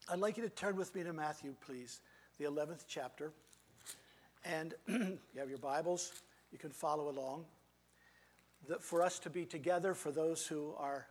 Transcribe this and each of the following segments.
I'd like you to turn with me to Matthew, please, the 11th chapter. And you have your Bibles. You can follow along. For us to be together, for those who are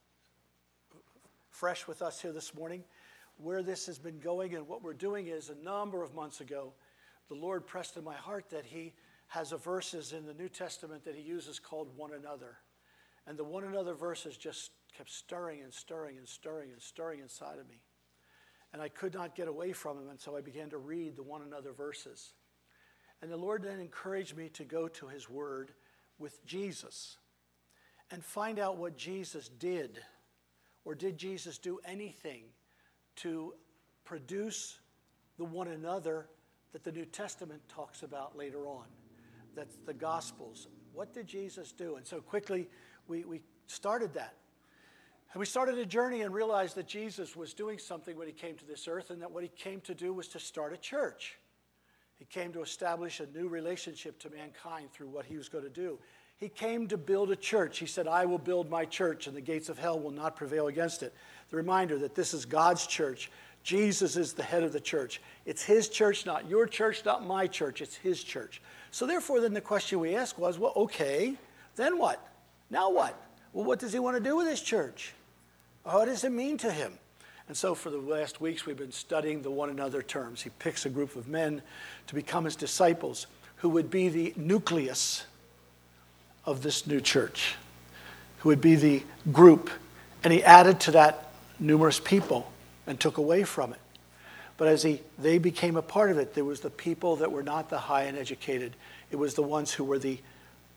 fresh with us here this morning, where this has been going and what we're doing is, a number of months ago, the Lord pressed in my heart that he has a verses in the New Testament that he uses called one another. And the one another verses just kept stirring and stirring and stirring and stirring inside of me. And I could not get away from him, and so I began to read the one another verses. And the Lord then encouraged me to go to his word with Jesus and find out what Jesus did, or did Jesus do anything to produce the one another that the New Testament talks about later on. That's the Gospels. What did Jesus do? And so quickly we started that. And we started a journey and realized that Jesus was doing something when he came to this earth, and that what he came to do was to start a church. He came to establish a new relationship to mankind through what he was going to do. He came to build a church. He said, I will build my church, and the gates of hell will not prevail against it. The reminder that this is God's church. Jesus is the head of the church. It's his church, not your church, not my church. It's his church. So therefore, then the question we asked was, well, okay, then what? Now what? Well, what does he want to do with his church? What does it mean to him? And so for the last weeks, we've been studying the one another terms. He picks a group of men to become his disciples who would be the nucleus of this new church, who would be the group. And he added to that numerous people and took away from it. But as they became a part of it, there was the people that were not the high and educated. It was the ones who were the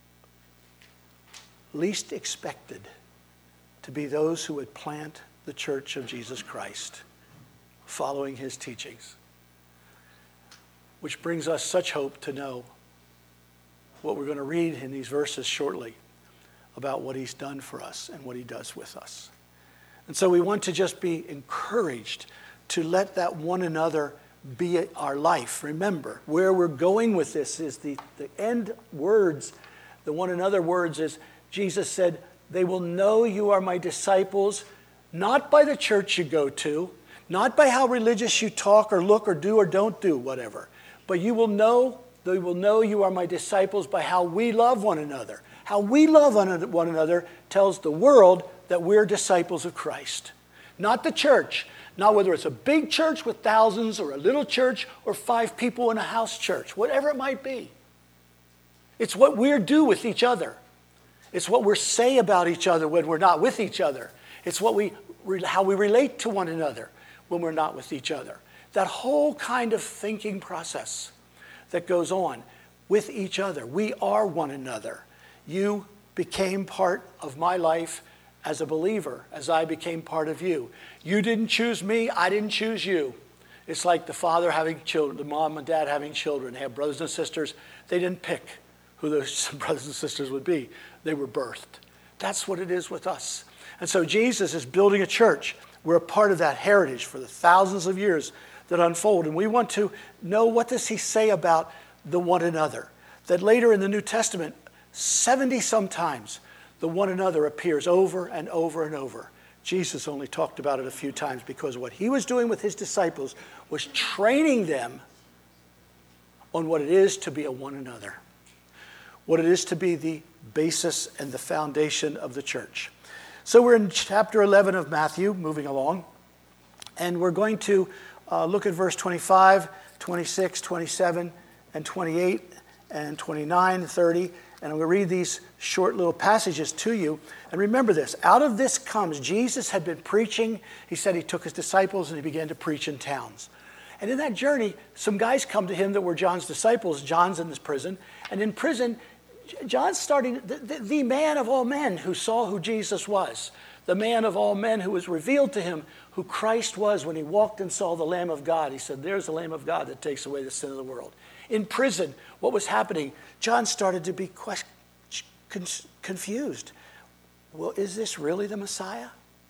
least expected to be those who would plant the church of Jesus Christ, following his teachings. Which brings us such hope to know what we're going to read in these verses shortly about what he's done for us and what he does with us. And so we want to just be encouraged to let that one another be our life. Remember, where we're going with this is the end words, the one another words is, Jesus said, they will know you are my disciples, not by the church you go to, not by how religious you talk or look or do or don't do, whatever. But they will know you are my disciples by how we love one another. How we love one another tells the world that we're disciples of Christ. Not the church. Not whether it's a big church with thousands or a little church or 5 people in a house church. Whatever it might be. It's what we do with each other. It's what we say about each other when we're not with each other. It's how we relate to one another when we're not with each other. That whole kind of thinking process that goes on with each other. We are one another. You became part of my life as a believer, as I became part of you. You didn't choose me, I didn't choose you. It's like the father having children, the mom and dad having children. They have brothers and sisters. They didn't pick who those brothers and sisters would be. They were birthed. That's what it is with us. And so Jesus is building a church. We're a part of that heritage for the thousands of years that unfold. And we want to know, what does he say about the one another? That later in the New Testament, 70 sometimes, the one another appears over and over and over. Jesus only talked about it a few times because what he was doing with his disciples was training them on what it is to be a one another. What it is to be the basis and the foundation of the church. So we're in chapter 11 of Matthew, moving along. And we're going to look at verse 25, 26, 27, and 28, and 29, 30. And I'm going to read these short little passages to you. And remember this, out of this comes, Jesus had been preaching. He said he took his disciples and he began to preach in towns. And in that journey, some guys come to him that were John's disciples. John's in this prison. And in prison, John's starting, the man of all men who saw who Jesus was. The man of all men who was revealed to him who Christ was when he walked and saw the Lamb of God. He said, there's the Lamb of God that takes away the sin of the world. In prison, what was happening? John started to be confused. Well, is this really the Messiah?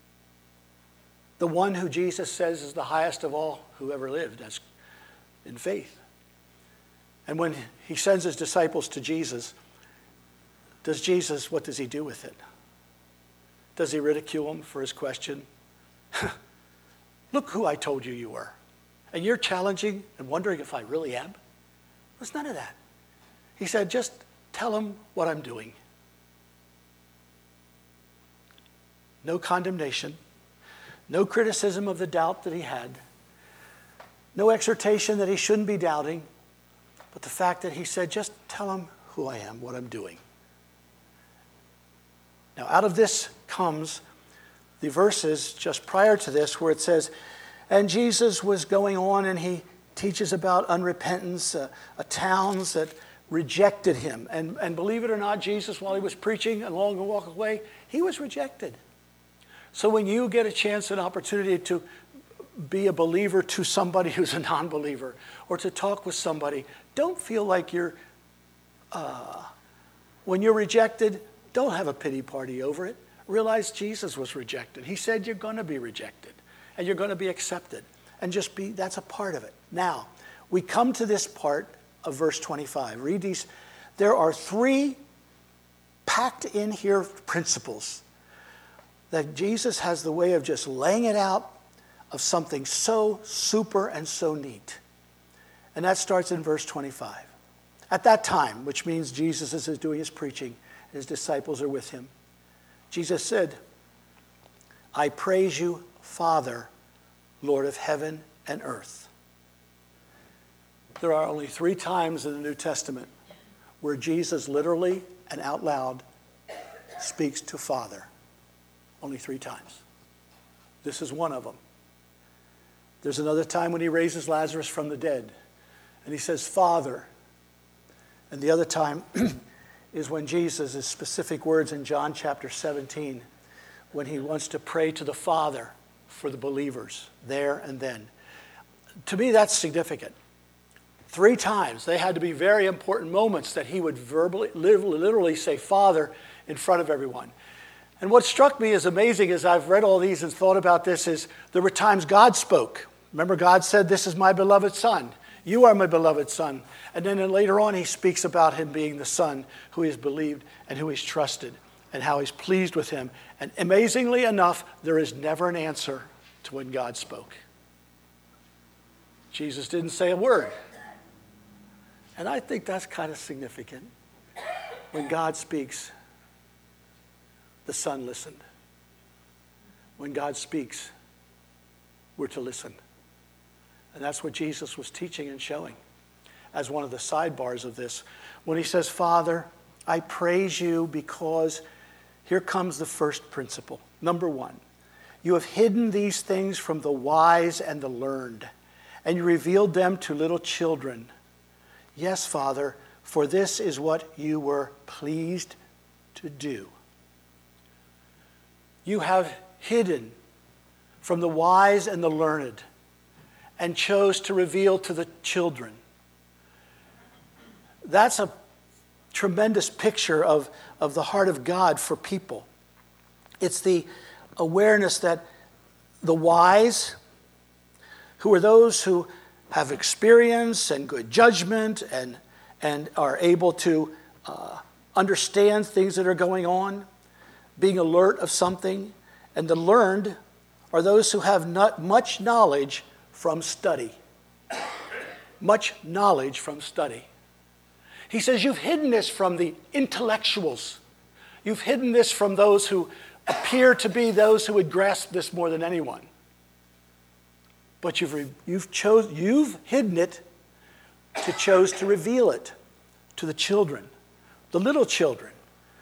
The one who Jesus says is the highest of all who ever lived as in faith. And when he sends his disciples to Jesus, what does he do with it? Does he ridicule him for his question? Look who I told you you were. And you're challenging and wondering if I really am? There's none of that. He said, just tell them what I'm doing. No condemnation, no criticism of the doubt that he had, no exhortation that he shouldn't be doubting, but the fact that he said, just tell them who I am, what I'm doing. Now, out of this comes the verses just prior to this where it says, and Jesus was going on and he teaches about unrepentance, towns that rejected him. And believe it or not, Jesus, while he was preaching along the walk away, he was rejected. So when you get a chance, an opportunity to be a believer to somebody who's a non-believer, or to talk with somebody, don't feel like when you're rejected, don't have a pity party over it. Realize Jesus was rejected. He said you're going to be rejected, and you're going to be accepted. And that's a part of it. Now, we come to this part of verse 25. Read these. There are 3 packed in here principles that Jesus has the way of just laying it out of something so super and so neat. And that starts in verse 25. At that time, which means Jesus is doing his preaching, and his disciples are with him, Jesus said, I praise you, Father, Lord of heaven and earth. There are only 3 times in the New Testament where Jesus literally and out loud speaks to Father. Only 3 times. This is one of them. There's another time when he raises Lazarus from the dead, and he says, Father. And the other time is when Jesus, his specific words in John chapter 17, when he wants to pray to the Father for the believers there and then. To me, that's significant. 3 times. They had to be very important moments that he would literally say Father in front of everyone. And what struck me as amazing as I've read all these and thought about this is there were times God spoke. Remember, God said, this is my beloved Son. You are my beloved Son. And then later on, he speaks about him being the Son who is believed and who is trusted and how he's pleased with him. And amazingly enough, there is never an answer to when God spoke. Jesus didn't say a word. And I think that's kind of significant. When God speaks, the Son listened. When God speaks, we're to listen. And that's what Jesus was teaching and showing as one of the sidebars of this. When he says, Father, I praise you because here comes the first principle. Number 1, you have hidden these things from the wise and the learned, and you revealed them to little children. Yes, Father, for this is what you were pleased to do. You have hidden from the wise and the learned and chose to reveal to the children. That's a tremendous picture of the heart of God for people. It's the awareness that the wise, who are those who have experience and good judgment and are able to understand things that are going on, being alert of something, and the learned are those who have not much knowledge from study. Much knowledge from study. He says, you've hidden this from the intellectuals. You've hidden this from those who appear to be those who would grasp this more than anyone. But you've hidden it to chose to reveal it to the children, the little children,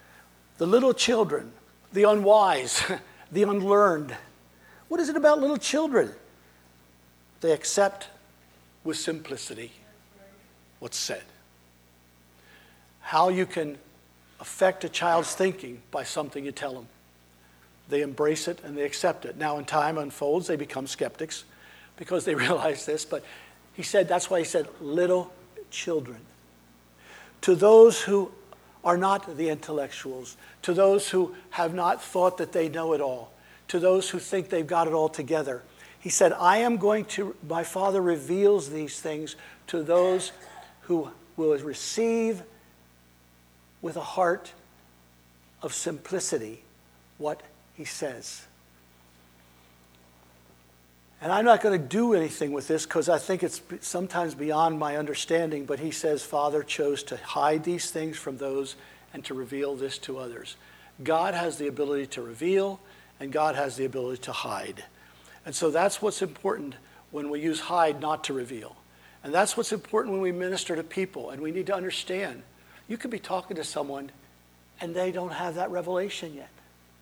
the unwise, the unlearned. What is it about little children? They accept with simplicity what's said. How you can affect a child's thinking by something you tell them. They embrace it and they accept it. Now, when time unfolds, they become skeptics because they realize this. But he said, that's why he said, little children. To those who are not the intellectuals, to those who have not thought that they know it all, to those who think they've got it all together. He said, my Father reveals these things to those who will receive with a heart of simplicity what he says. And I'm not going to do anything with this because I think it's sometimes beyond my understanding, but he says, Father chose to hide these things from those and to reveal this to others. God has the ability to reveal, and God has the ability to hide. And so that's what's important when we use hide, not to reveal. And that's what's important when we minister to people. And we need to understand, you could be talking to someone and they don't have that revelation yet.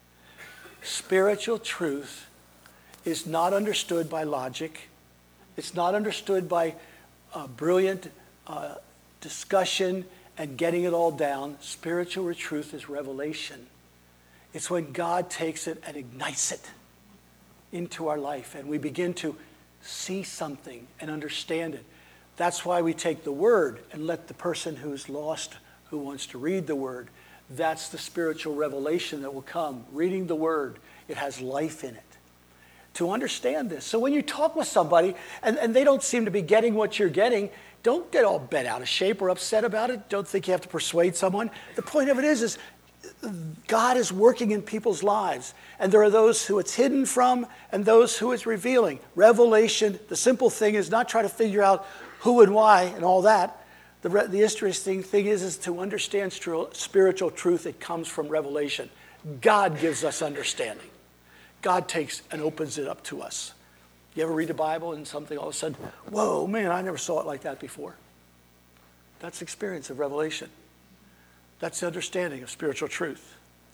Spiritual truth is not understood by logic. It's not understood by brilliant discussion and getting it all down. Spiritual truth is revelation. It's when God takes it and ignites it into our life and we begin to see something and understand it. That's why we take the word and let the person who's lost, who wants to read the word, that's the spiritual revelation that will come. Reading the word, it has life in it. To understand this. So when you talk with somebody and they don't seem to be getting what you're getting, don't get all bent out of shape or upset about it. Don't think you have to persuade someone. The point of it is God is working in people's lives. And there are those who it's hidden from and those who it's revealing. Revelation, the simple thing is not try to figure out who and why and all that. The interesting thing is to understand spiritual truth, it comes from revelation. God gives us understanding. God takes and opens it up to us. You ever read the Bible and something all of a sudden, whoa, man, I never saw it like that before. That's the experience of revelation. That's the understanding of spiritual truth.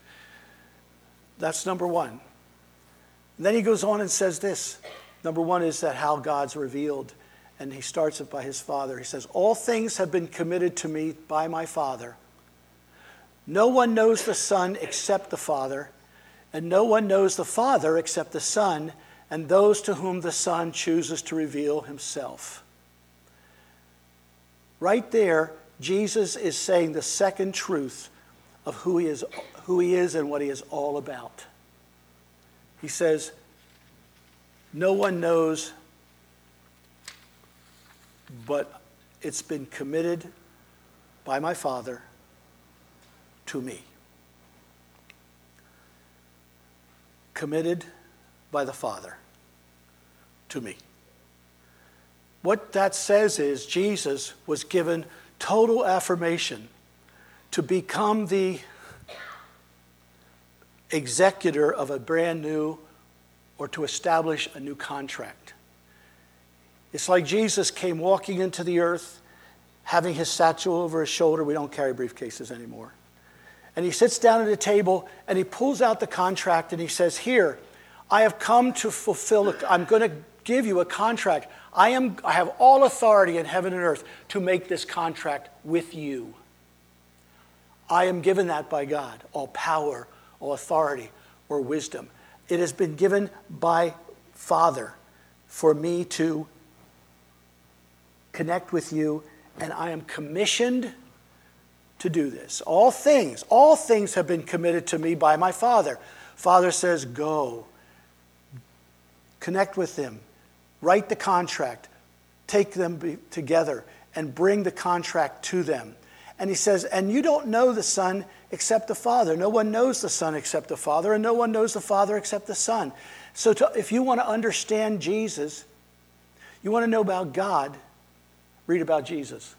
That's number one. And then he goes on and says this. Number one is that how God's revealed. And he starts it by his Father. He says, all things have been committed to me by my Father. No one knows the Son except the Father. And no one knows the Father except the Son, and those to whom the Son chooses to reveal himself. Right there, Jesus is saying the second truth of who he is and what he is all about. He says, no one knows, but it's been committed by my Father to me. Committed by the Father to me. What that says is Jesus was given total affirmation to become the executor of a brand new or to establish a new contract. It's like Jesus came walking into the earth, having his satchel over his shoulder. We don't carry briefcases anymore. And he sits down at a table and he pulls out the contract and he says, here, I have come to fulfill, I'm going to give you a contract. I have all authority in heaven and earth to make this contract with you. I am given that by God, all power, all authority, or wisdom. It has been given by Father for me to connect with you, and I am commissioned to do this. All things have been committed to me by my Father. Father says, go. Connect with them. Write the contract. Take them together and bring the contract to them. And he says, and you don't know the Son except the Father. No one knows the Son except the Father, and no one knows the Father except the Son. So if you want to understand Jesus, you want to know about God, read about Jesus.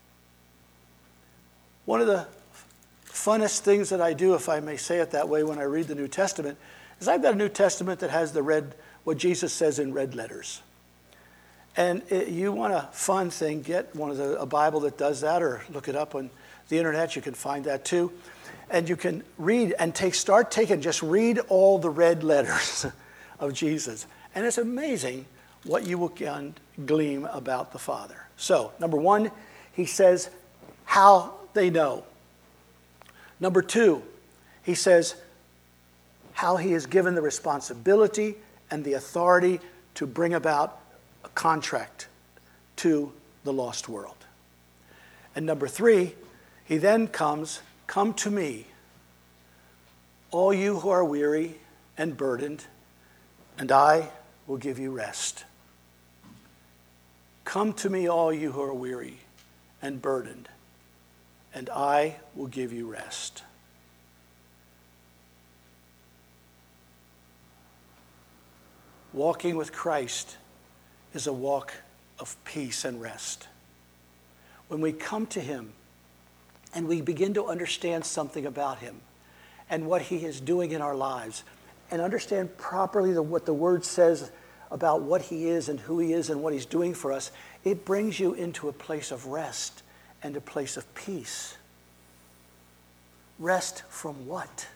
One of the funnest things that I do, if I may say it that way, when I read the New Testament, is I've got a New Testament that has what Jesus says in red letters. And you want a fun thing, get a Bible that does that, or look it up on the internet. You can find that too. And you can read and just read all the red letters of Jesus. And it's amazing what you will glean about the Father. So, number one, he says how they know. Number two, he says how he is given the responsibility and the authority to bring about a contract to the lost world. And number three, he then come to me, all you who are weary and burdened, and I will give you rest. Come to me, all you who are weary and burdened, and I will give you rest. Walking with Christ is a walk of peace and rest. When we come to him and we begin to understand something about him and what he is doing in our lives, and understand properly what the word says about what he is and who he is and what he's doing for us, it brings you into a place of rest and a place of peace. Rest from what?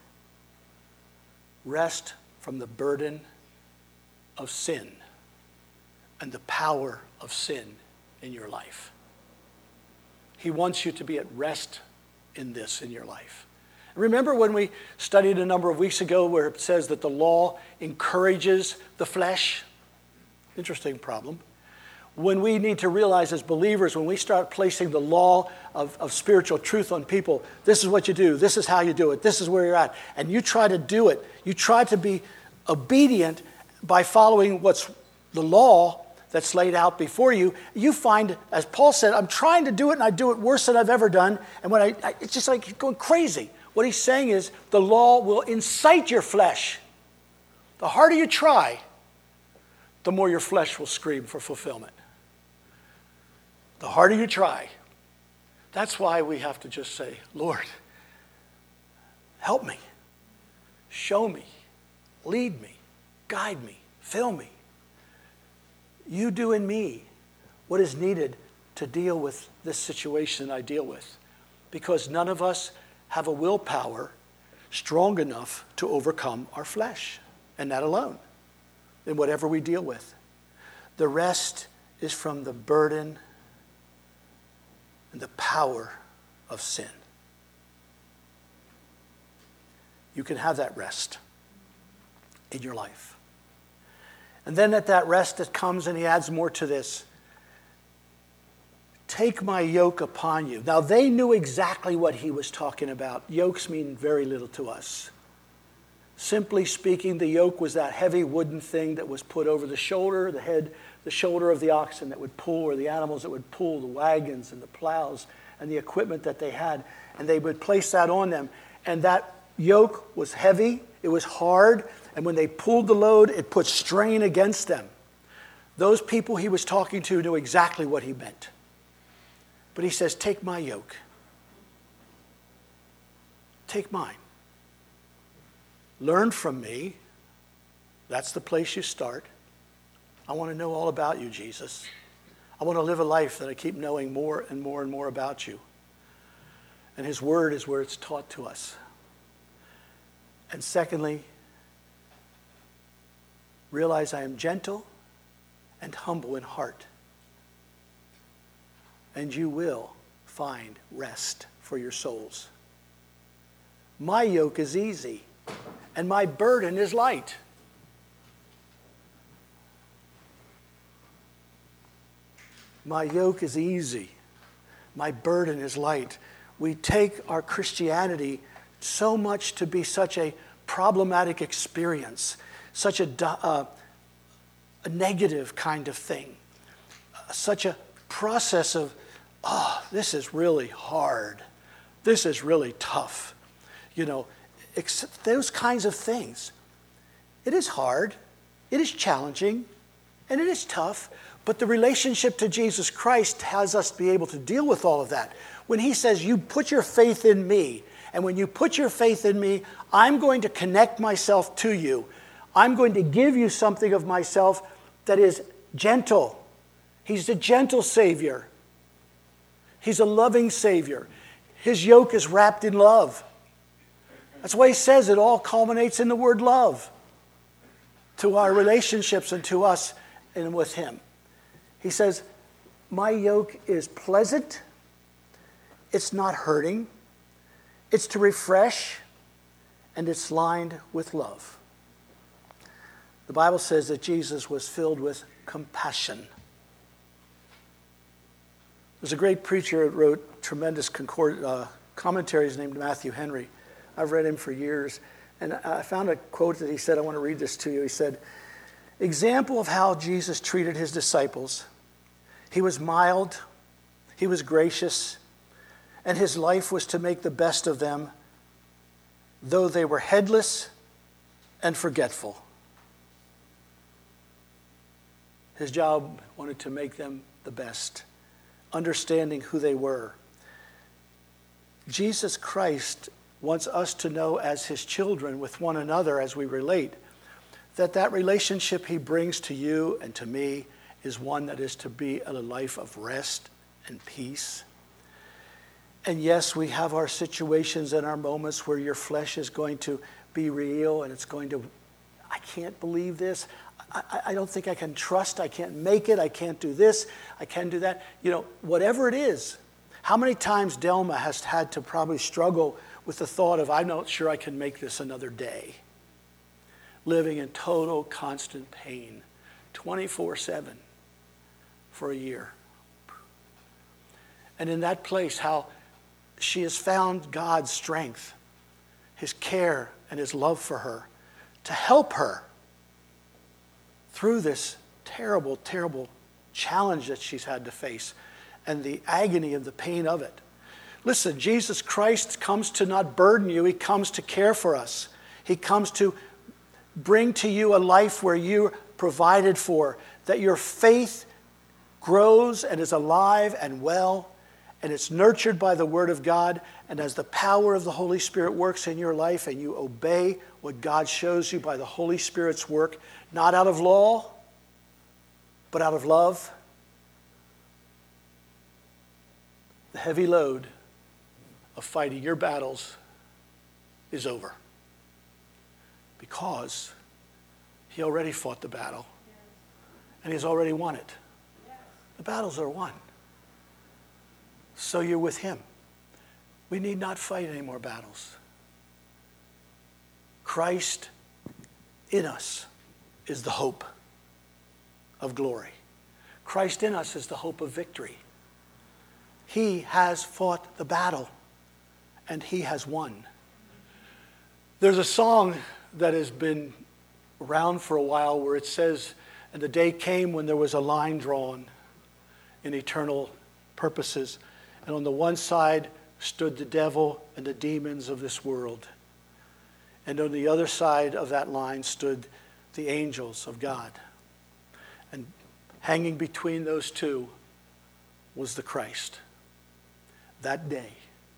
Rest from the burden of sin and the power of sin in your life. He wants you to be at rest in this in your life. Remember when we studied a number of weeks ago where it says that the law encourages the flesh? Interesting problem. When we need to realize as believers, when we start placing the law of spiritual truth on people, this is what you do, this is how you do it, this is where you're at, and you try to do it, you try to be obedient by following what's the law that's laid out before you, you find, as Paul said, I'm trying to do it and I do it worse than I've ever done, and when it's just like going crazy. What he's saying is the law will incite your flesh. The harder you try, the more your flesh will scream for fulfillment. The harder you try. That's why we have to just say, Lord, help me, show me, lead me, guide me, fill me. You do in me what is needed to deal with this situation I deal with. Because none of us have a willpower strong enough to overcome our flesh, and that alone, in whatever we deal with. The rest is from the burden and the power of sin. You can have that rest in your life. And then at that rest it comes, and he adds more to this. Take my yoke upon you. Now they knew exactly what he was talking about. Yokes mean very little to us. Simply speaking, the yoke was that heavy wooden thing that was put over the shoulder, the head, the shoulder of the oxen that would pull, or the animals that would pull the wagons and the plows and the equipment that they had. And they would place that on them. And that yoke was heavy, it was hard, and when they pulled the load, it put strain against them. Those people he was talking to knew exactly what he meant. But he says, take my yoke. Take mine. Learn from me. That's the place you start. I want to know all about you, Jesus. I want to live a life that I keep knowing more and more and more about you. And his word is where it's taught to us. And secondly, realize I am gentle and humble in heart. And you will find rest for your souls. My yoke is easy, and my burden is light. My yoke is easy. My burden is light. We take our Christianity so much to be such a problematic experience, such a negative kind of thing, such a process of, this is really hard. This is really tough. Those kinds of things. It is hard, it is challenging, and it is tough, but the relationship to Jesus Christ has us be able to deal with all of that. When he says, you put your faith in me, and when you put your faith in me, I'm going to connect myself to you. I'm going to give you something of myself that is gentle. He's a gentle Savior. He's a loving Savior. His yoke is wrapped in love. That's why he says it all culminates in the word love to our relationships and to us and with him. He says, my yoke is pleasant. It's not hurting. It's to refresh, and it's lined with love. The Bible says that Jesus was filled with compassion. There's a great preacher that wrote tremendous commentaries named Matthew Henry. I've read him for years, and I found a quote that he said, I want to read this to you. He said, example of how Jesus treated his disciples. He was mild, he was gracious, and his life was to make the best of them, though they were headless and forgetful. His job wanted to make them the best, understanding who they were. Jesus Christ wants us to know as his children with one another as we relate, that relationship he brings to you and to me is one that is to be a life of rest and peace. And yes, we have our situations and our moments where your flesh is going to be real and it's going to, I can't believe this. I don't think I can trust. I can't make it. I can't do this. I can't do that. Whatever it is. How many times Delma has had to probably struggle with the thought of, I'm not sure I can make this another day. Living in total, constant pain, 24/7 for a year. And in that place, how she has found God's strength, his care and his love for her to help her through this terrible, terrible challenge that she's had to face and the agony of the pain of it. Listen, Jesus Christ comes to not burden you. He comes to care for us. He comes to bring to you a life where you're provided for, that your faith grows and is alive and well, and it's nurtured by the Word of God. And as the power of the Holy Spirit works in your life and you obey what God shows you by the Holy Spirit's work, not out of law, but out of love, the heavy load of fighting your battles is over. Because he already fought the battle. And he's already won it. The battles are won. So you're with him. We need not fight any more battles. Christ in us is the hope of glory. Christ in us is the hope of victory. He has fought the battle, and he has won. There's a song that has been around for a while where it says, and the day came when there was a line drawn in eternal purposes, and on the one side stood the devil and the demons of this world, and on the other side of that line stood the angels of God. And hanging between those two was the Christ. That day,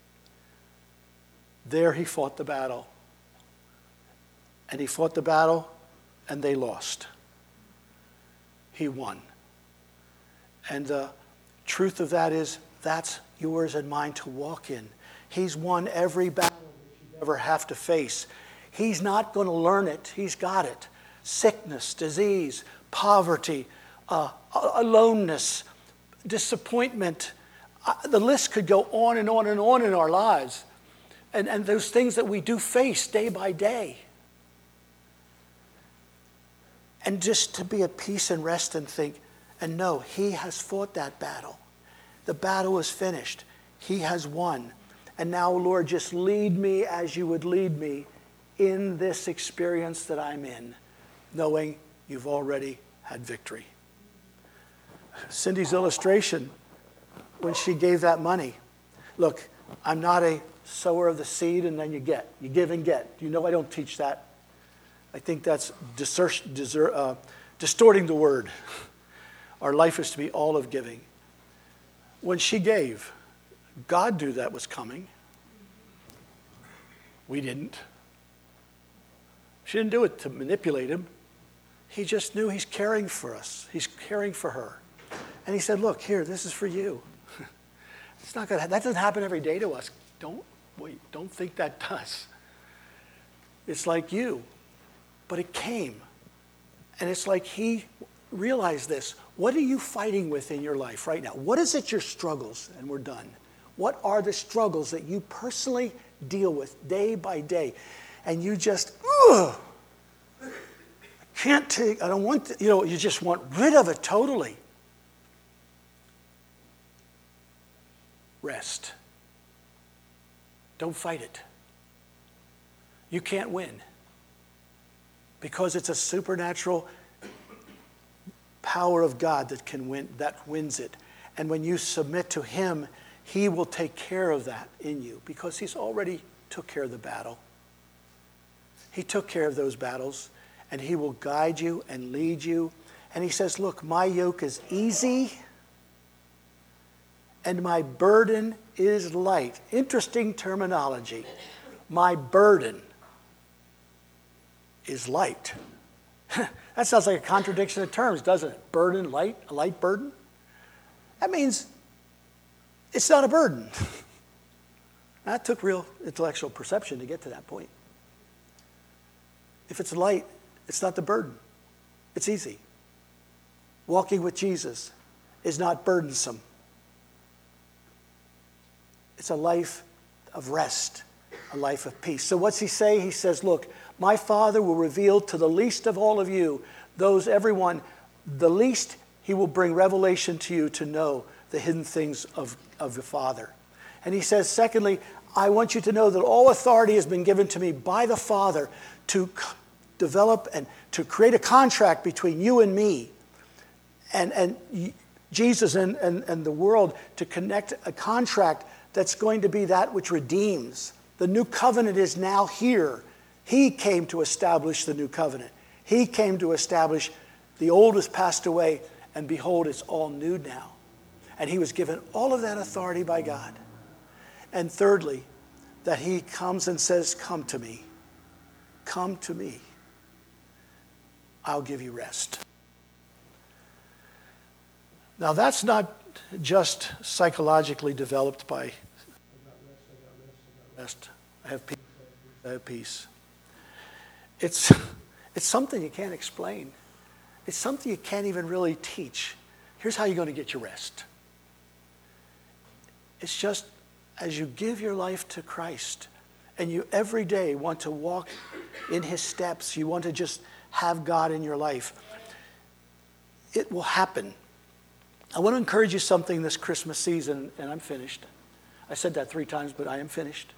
there he fought the battle. And he fought the battle, and they lost. He won. And the truth of that is, that's yours and mine to walk in. He's won every battle that you ever have to face. He's not going to learn it. He's got it. Sickness, disease, poverty, aloneness, disappointment. The list could go on and on and on in our lives. And those things that we do face day by day. And just to be at peace and rest and think, and know he has fought that battle. The battle is finished. He has won. And now, Lord, just lead me as you would lead me in this experience that I'm in, knowing you've already had victory. Cindy's illustration, when she gave that money, look, I'm not a sower of the seed and then you get. You give and get. You know I don't teach that. I think that's distorting the word. Our life is to be all of giving. When she gave, God knew that was coming. We didn't. She didn't do it to manipulate him. He just knew he's caring for us. He's caring for her. And he said, look, here, this is for you. It's not gonna, that doesn't happen every day to us. Don't think that does. It's like you. But it came. And it's like he realized this. What are you fighting with in your life right now? What is it your struggles? And we're done. What are the struggles that you personally deal with day by day? And you just, I can't take, I don't want to, you just want rid of it totally. Rest. Don't fight it. You can't win. Because it's a supernatural power of God that can win, that wins it. And when you submit to him, he will take care of that in you because he's already took care of the battle. He took care of those battles, and he will guide you and lead you And he says, look, my yoke is easy and my burden is light. Interesting terminology. My burden is light. That sounds like a contradiction of terms, doesn't it? Burden, light, a light burden? That means it's not a burden. That took real intellectual perception to get to that point. If it's light, it's not the burden. It's easy. Walking with Jesus is not burdensome. It's a life of rest, a life of peace. So what's he say? He says, look, my Father will reveal to the least of all of you, everyone, the least he will bring revelation to you to know the hidden things of the Father. And he says, secondly, I want you to know that all authority has been given to me by the Father to develop and to create a contract between you and me and Jesus and the world, to connect a contract that's going to be that which redeems. The new covenant is now here. He came to establish the new covenant. He came to establish the old has passed away, and behold, it's all new now. And he was given all of that authority by God. And thirdly, that he comes and says, come to me. Come to me. I'll give you rest. Now that's not just psychologically developed by rest. I have peace. I have peace. It's something you can't explain. It's something you can't even really teach. Here's how you're going to get your rest. It's just as you give your life to Christ and you every day want to walk in his steps, you want to just have God in your life, it will happen. I want to encourage you something this Christmas season, and I'm finished. I said that 3 times, but I am finished.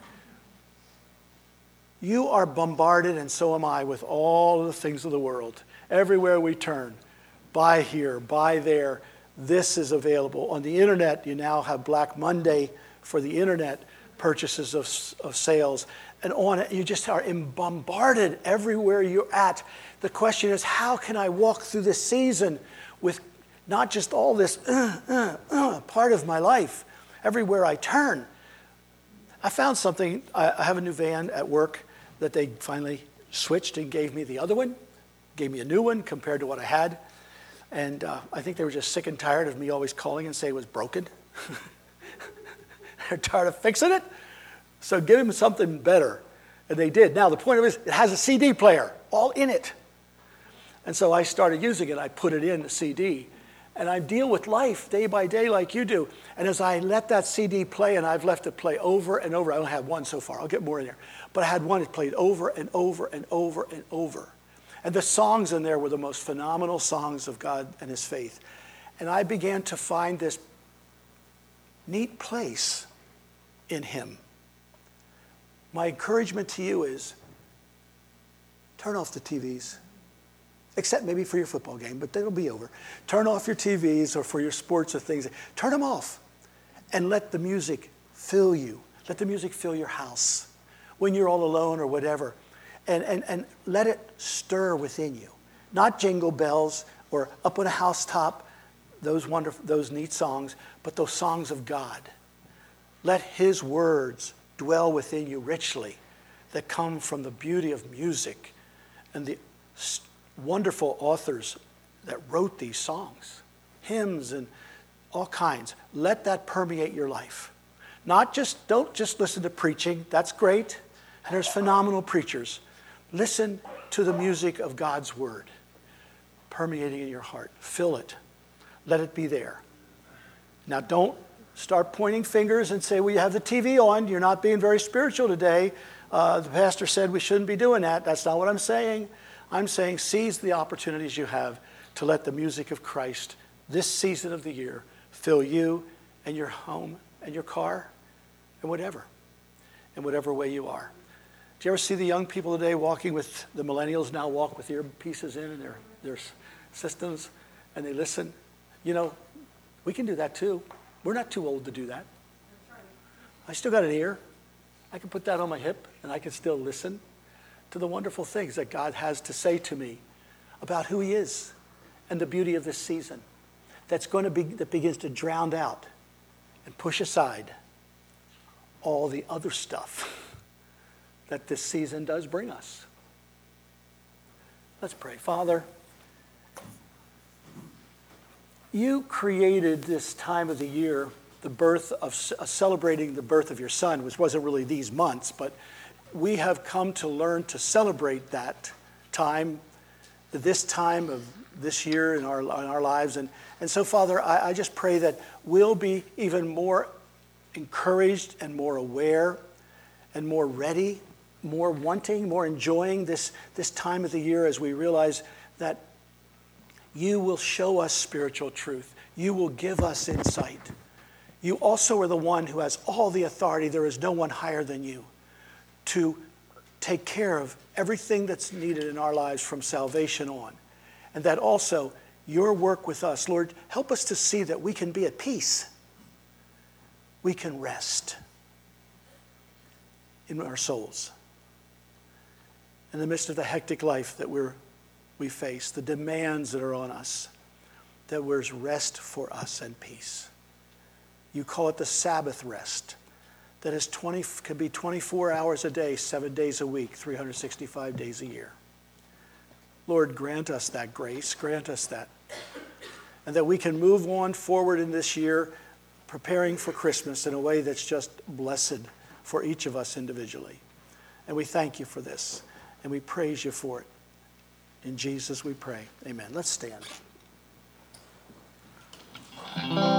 You are bombarded, and so am I, with all the things of the world. Everywhere we turn, buy here, buy there, this is available. On the internet, you now have Black Monday for the internet purchases of sales. And on it, you just are bombarded everywhere you're at. The question is, how can I walk through this season with not just all this part of my life everywhere I turn? I found something. I have a new van at work that they finally switched and gave me the other one, gave me a new one compared to what I had. And I think they were just sick and tired of me always calling and saying it was broken. They're tired of fixing it. So give them something better. And they did. Now the point of it is it has a CD player all in it. And so I started using it. I put it in the CD. And I deal with life day by day like you do. And as I let that CD play, and I've left it play over and over. I only have one so far. I'll get more in there. But I had one that played over and over and over and over. And the songs in there were the most phenomenal songs of God and his faith. And I began to find this neat place in him. My encouragement to you is turn off the TVs. Except maybe for your football game, but that'll be over. Turn off your TVs or for your sports or things. Turn them off and let the music fill you. Let the music fill your house when you're all alone or whatever. And let it stir within you. Not jingle bells or up on a housetop, those neat songs, but those songs of God. Let his words dwell within you richly that come from the beauty of music and the wonderful authors that wrote these songs, hymns and all kinds. Let that permeate your life. Don't just listen to preaching. That's great. And there's phenomenal preachers. Listen to the music of God's word permeating in your heart. Fill it. Let it be there. Now don't start pointing fingers and say, well, you have the TV on. You're not being very spiritual today. The pastor said we shouldn't be doing that. That's not what I'm saying. I'm saying seize the opportunities you have to let the music of Christ this season of the year fill you and your home and your car and whatever, in whatever way you are. Do you ever see the young people today walking with, the millennials now walk with earpieces in and their systems and they listen? You know, we can do that too. We're not too old to do that. I still got an ear. I can put that on my hip and I can still listen to the wonderful things that God has to say to me about who he is and the beauty of this season that begins to drown out and push aside all the other stuff that this season does bring us. Let's pray. Father, you created this time of the year, the birth of celebrating the birth of your son, which wasn't really these months, but we have come to learn to celebrate that time, this time of this year in our lives. And so, Father, I just pray that we'll be even more encouraged and more aware and more ready, more wanting, more enjoying this time of the year as we realize that you will show us spiritual truth. You will give us insight. You also are the one who has all the authority. There is no one higher than you to take care of everything that's needed in our lives from salvation on. And that also your work with us, Lord, help us to see that we can be at peace. We can rest in our souls. In the midst of the hectic life that we face, the demands that are on us, that there's rest for us and peace. You call it the Sabbath rest. That is can be 24 hours a day, 7 days a week, 365 days a year. Lord, grant us that grace, grant us that. And that we can move on forward in this year, preparing for Christmas in a way that's just blessed for each of us individually. And we thank you for this, and we praise you for it. In Jesus we pray. Amen. Let's stand.